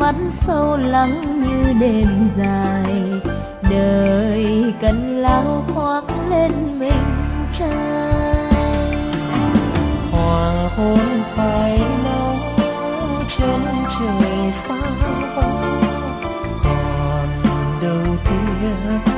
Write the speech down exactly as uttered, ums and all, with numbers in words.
mắt sâu lắng như đêm dài, đời cần lao khoác lên mình trai. Hoàng hôn phai nắng chân trời xa vắng, còn đâu kia